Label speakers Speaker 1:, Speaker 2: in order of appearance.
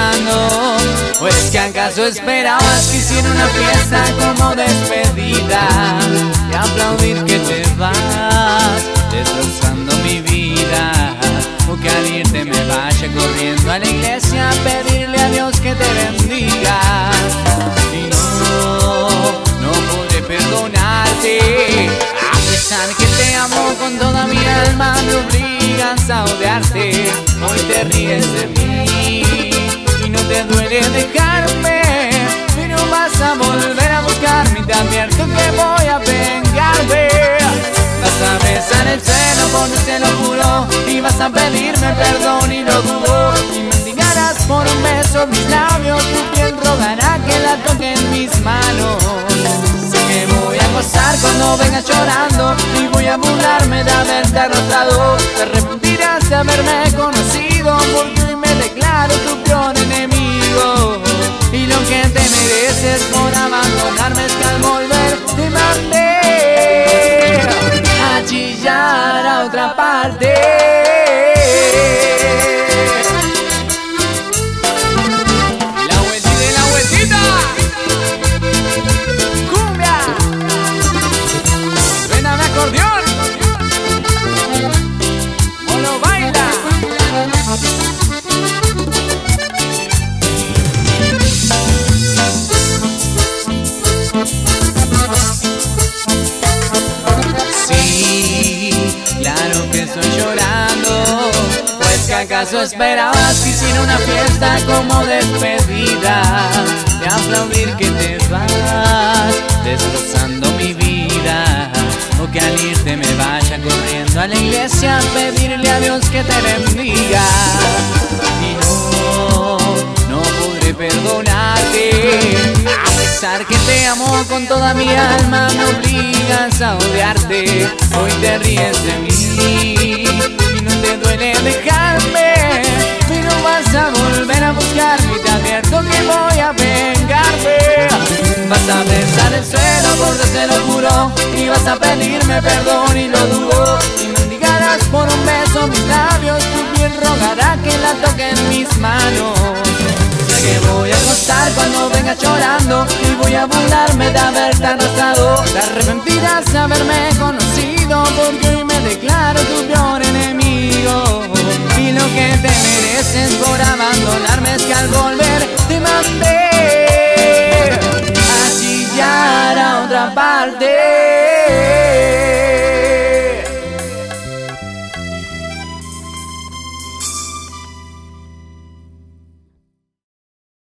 Speaker 1: llorando. Pues que acaso esperabas que hiciera una fiesta como despedida y aplaudir que te vas, destrozando mi vida. O que al irte me vaya corriendo a la iglesia a pedirle a Dios que te bendiga. Y no podré perdonarte, a pesar que te amo con toda mi alma, me obligas a odiarte. Hoy te ríes de mí y no te duele dejarme, pero vas a volver a buscarme y te advierto que voy a vengarme. Vas a besar el suelo porque te lo juro, y vas a pedirme perdón y lo dudo, y mendigarás por un beso mis labios, tu piel rogará que la toque en mis manos. Sé que voy a gozar cuando vengas llorando y voy a burlarme de haberte arrastrado. Te arrepentirás de haberme conocido, porque hoy me declaro tu peor enemigo. Y lo que te mereces por abandonarme es que al volver te mandé a chillar a otra parte. La vueltita y la vueltita. Cumbia. Suena mi acordeón. O lo baila. Claro que estoy llorando, pues que acaso esperabas que hiciera una fiesta como despedida y aplaudir que te vas, destrozando mi vida. O que al irte me vaya corriendo a la iglesia a pedirle a Dios que te bendiga. Y no podré perdonarte, a pesar que te amo con toda mi alma, me obligas a odiarte. Hoy te ríes de mí y no te duele dejarme, pero vas a volver a buscarme y te advierto que voy a vengarme. Vas a besar el suelo porque te lo juro, y vas a pedirme perdón y lo dudo, y mendigarás por un beso mis labios, tu piel rogará que la toque en mis manos. Sé que voy a gozar cuando vengas llorando y voy a burlarme de haberte arrastrado. Te arrepentirás de haberme conocido, porque hoy me declaro tu peor enemigo. Y lo que te mereces por abandonarme es que al volver te mandé a chillar a otra parte.